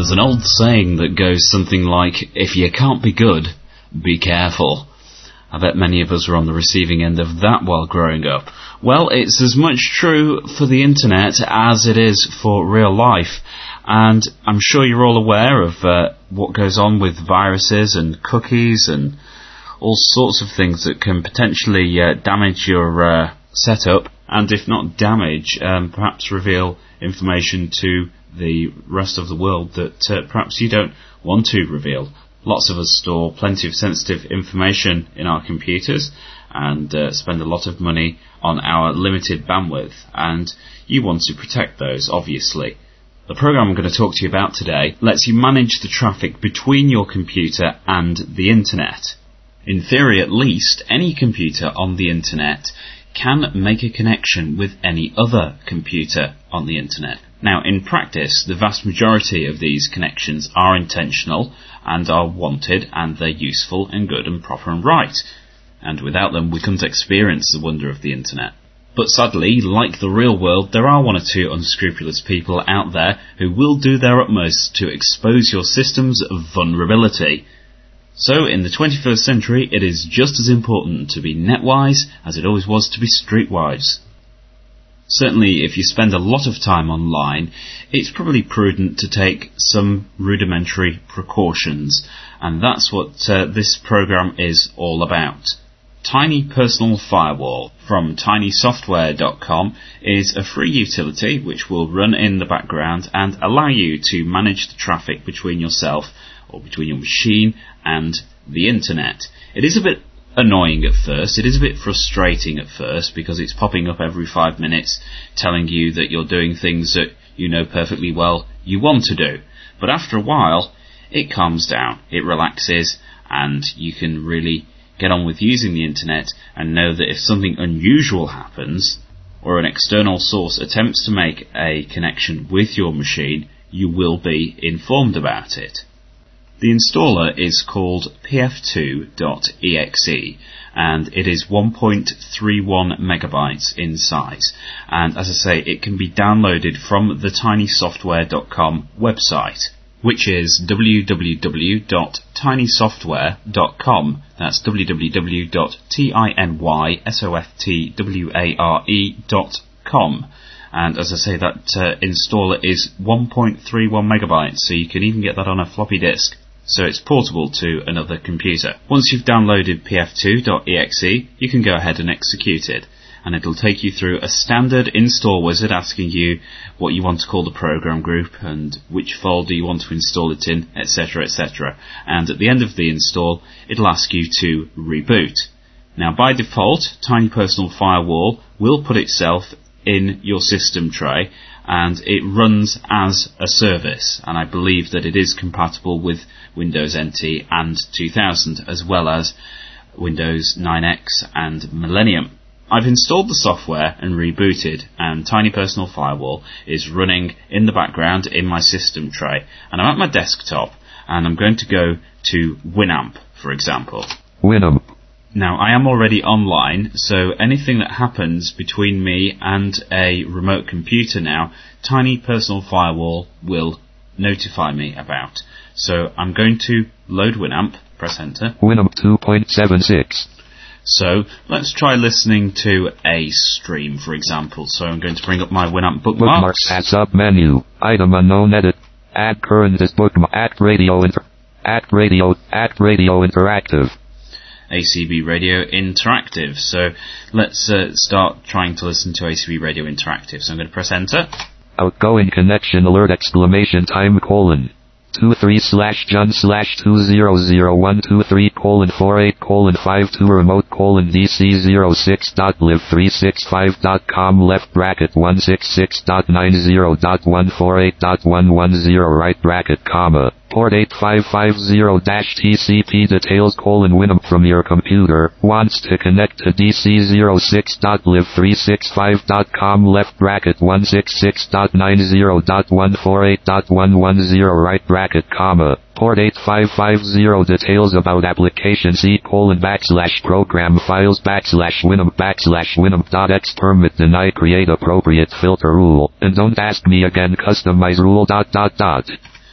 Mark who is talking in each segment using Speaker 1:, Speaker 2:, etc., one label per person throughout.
Speaker 1: There's an old saying that goes something like, if you can't be good, be careful. I bet many of us were on the receiving end of that while growing up. Well, it's as much true for the internet as it is for real life. And I'm sure you're all aware of what goes on with viruses and cookies and all sorts of things that can potentially damage your setup, and if not damage, perhaps reveal information to the rest of the world that perhaps you don't want to reveal. Lots of us store plenty of sensitive information in our computers and spend a lot of money on our limited bandwidth, and you want to protect those, obviously. The program I'm going to talk to you about today lets you manage the traffic between your computer and the internet. In theory, at least, any computer on the internet can make a connection with any other computer on the internet. Now, in practice, the vast majority of these connections are intentional and are wanted, and they're useful and good and proper and right. And without them, we couldn't experience the wonder of the internet. But sadly, like the real world, there are one or two unscrupulous people out there who will do their utmost to expose your system's vulnerability. So, in the 21st century, it is just as important to be netwise as it always was to be streetwise. Certainly, if you spend a lot of time online, it's probably prudent to take some rudimentary precautions, and that's what this program is all about. Tiny Personal Firewall from tinysoftware.com is a free utility which will run in the background and allow you to manage the traffic between yourself or between your machine and the internet. It is a bit annoying at first, it is a bit frustrating at first, because it's popping up every 5 minutes telling you that you're doing things that you know perfectly well you want to do. But after a while, it calms down, it relaxes, and you can really get on with using the internet and know that if something unusual happens, or an external source attempts to make a connection with your machine, you will be informed about it. The installer is called pf2.exe, and it is 1.31 megabytes in size. And as I say, it can be downloaded from the tinysoftware.com website, which is www.tinysoftware.com. That's www.tinysoftware.com. And as I say, that installer is 1.31 megabytes, so you can even get that on a floppy disk. So it's portable to another computer. Once you've downloaded pf2.exe, you can go ahead and execute it. And it'll take you through a standard install wizard asking you what you want to call the program group and which folder you want to install it in, etc., etc. And at the end of the install, it'll ask you to reboot. Now, by default, Tiny Personal Firewall will put itself in your system tray, and it runs as a service, and I believe that it is compatible with Windows NT and 2000, as well as Windows 9X and Millennium. I've installed the software and rebooted, and Tiny Personal Firewall is running in the background in my system tray, and I'm at my desktop, and I'm going to go to Winamp, for example.
Speaker 2: Winamp.
Speaker 1: Now, I am already online, so anything that happens between me and a remote computer now, Tiny Personal Firewall will notify me about. So I'm going to load Winamp, press enter.
Speaker 2: Winamp 2.76.
Speaker 1: So let's try listening to a stream, for example. So I'm going to bring up my Winamp bookmarks.
Speaker 2: Add sub-menu. Item unknown edit. Add current as bookmark. Add radio interactive.
Speaker 1: ACB Radio Interactive. So let's start trying to listen to ACB Radio Interactive. So I'm going to press enter.
Speaker 2: Outgoing connection alert exclamation time colon 23/John/200123:48:52 remote DC06.live365.com left bracket 166.90.148.110 right bracket comma port 8550-TCP details Winamp from your computer wants to connect to DC06.live365.com left bracket 166.90.148.110 right bracket comma port 8550 details about application C:\program files /Winamp /Winamp.x permit deny create appropriate filter rule and don't ask me again customize rule ...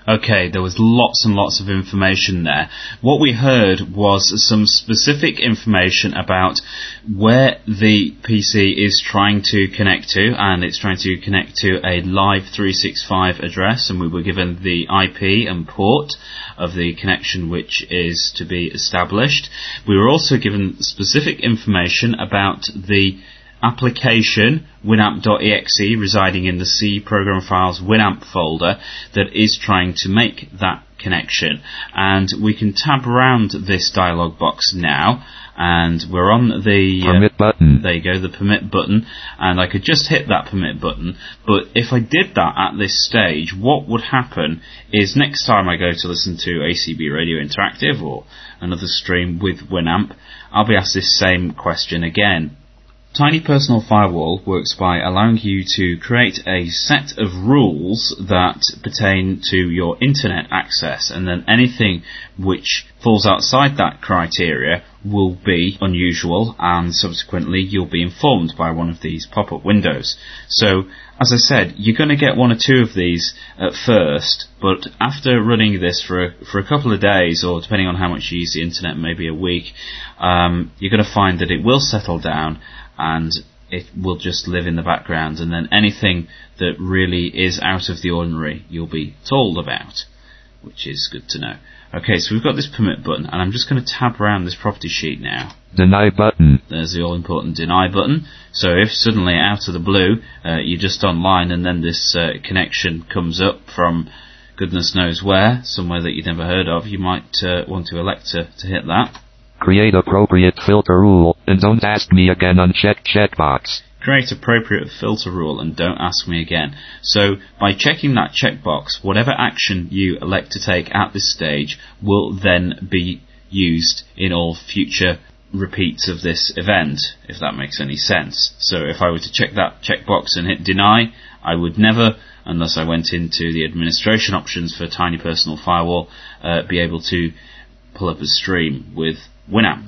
Speaker 1: Okay, there was lots and lots of information there. What we heard was some specific information about where the PC is trying to connect to, and it's trying to connect to a live 365 address, and we were given the IP and port of the connection which is to be established. We were also given specific information about the application winamp.exe residing in the C program files winamp folder that is trying to make that connection, and we can tab around this dialog box now, and we're on the
Speaker 2: permit button.
Speaker 1: There you go, the permit button, and I could just hit that permit button. But if I did that at this stage, what would happen is next time I go to listen to ACB Radio Interactive or another stream with Winamp, I'll be asked this same question again. Tiny Personal Firewall works by allowing you to create a set of rules that pertain to your internet access, and then anything which falls outside that criteria will be unusual, and subsequently you'll be informed by one of these pop-up windows. So, as I said, you're going to get one or two of these at first, but after running this for a couple of days, or depending on how much you use the internet, maybe a week, you're going to find that it will settle down and it will just live in the background, and then anything that really is out of the ordinary you'll be told about, which is good to know. Okay, so we've got this permit button, and I'm just going to tab around this property sheet now.
Speaker 2: Deny button.
Speaker 1: There's the all-important deny button. So if suddenly out of the blue you're just online and then this connection comes up from goodness knows where, somewhere that you've never heard of, you might want to elect to hit that.
Speaker 2: Create appropriate filter rule, and don't ask me again uncheck checkbox.
Speaker 1: Create appropriate filter rule and don't ask me again. So by checking that checkbox, whatever action you elect to take at this stage will then be used in all future repeats of this event, if that makes any sense. So if I were to check that checkbox and hit deny, I would never, unless I went into the administration options for Tiny Personal Firewall, be able to pull up a stream with Winamp.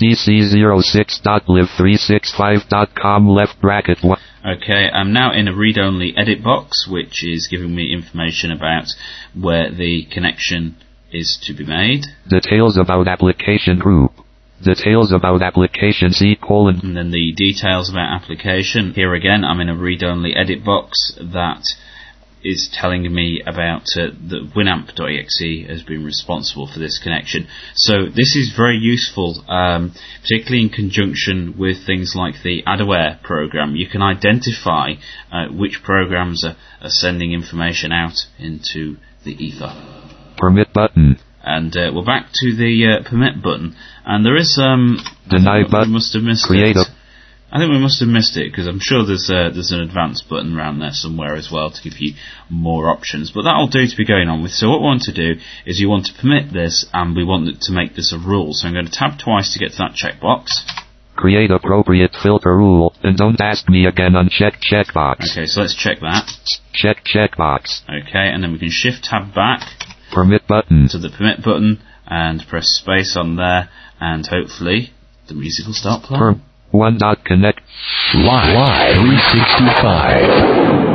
Speaker 2: dc06.live365.com left bracket 1.
Speaker 1: Okay, I'm now in a read-only edit box, which is giving me information about where the connection is to be made.
Speaker 2: Details about application group. Details about application C:.
Speaker 1: And then the details about application. Here again, I'm in a read-only edit box that is telling me about that winamp.exe has been responsible for this connection. So this is very useful, particularly in conjunction with things like the Adaware program. You can identify which programs are sending information out into the ether.
Speaker 2: Permit button.
Speaker 1: And we're back to the permit button, and there is
Speaker 2: deny button.
Speaker 1: We must have missed
Speaker 2: Create
Speaker 1: it. I think we must have missed it, because I'm sure there's an advanced button around there somewhere as well to give you more options. But that'll do to be going on with. So what we want to do is you want to permit this, and we want it to make this a rule. So I'm going to tab twice to get to that checkbox.
Speaker 2: Create appropriate filter rule, and don't ask me again uncheck checkbox.
Speaker 1: Okay, so let's check that.
Speaker 2: Check checkbox.
Speaker 1: Okay, and then we can shift tab back.
Speaker 2: Permit button.
Speaker 1: To the permit button, and press space on there, and hopefully the music will start playing.
Speaker 2: One.connect.
Speaker 3: Live 365.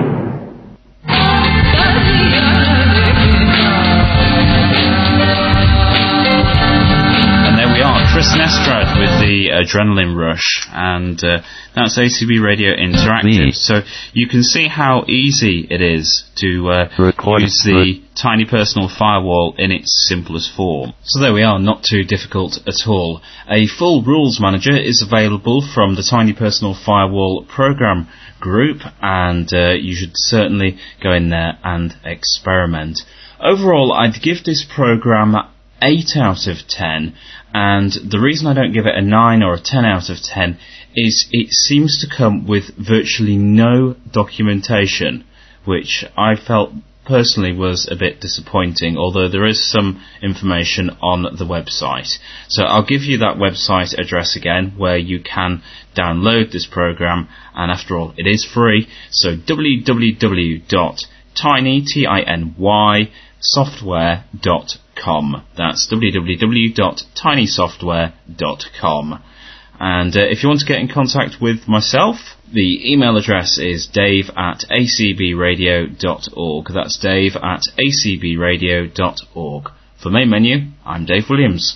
Speaker 1: Chris Nestrad with the Adrenaline Rush, and that's ACB Radio Interactive. So you can see how easy it is to use the Tiny Personal Firewall in its simplest form. So there we are, not too difficult at all. A full rules manager is available from the Tiny Personal Firewall program group, and you should certainly go in there and experiment. Overall, I'd give this program 8 out of 10, and the reason I don't give it a 9 or a 10 out of 10 is it seems to come with virtually no documentation, which I felt personally was a bit disappointing, although there is some information on the website. So I'll give you that website address again where you can download this program, and after all, it is free. So www.tinysoftware.com. That's www.tinysoftware.com. And if you want to get in contact with myself, the email address is dave@acbradio.org. That's dave@acbradio.org. For Main Menu, I'm Dave Williams.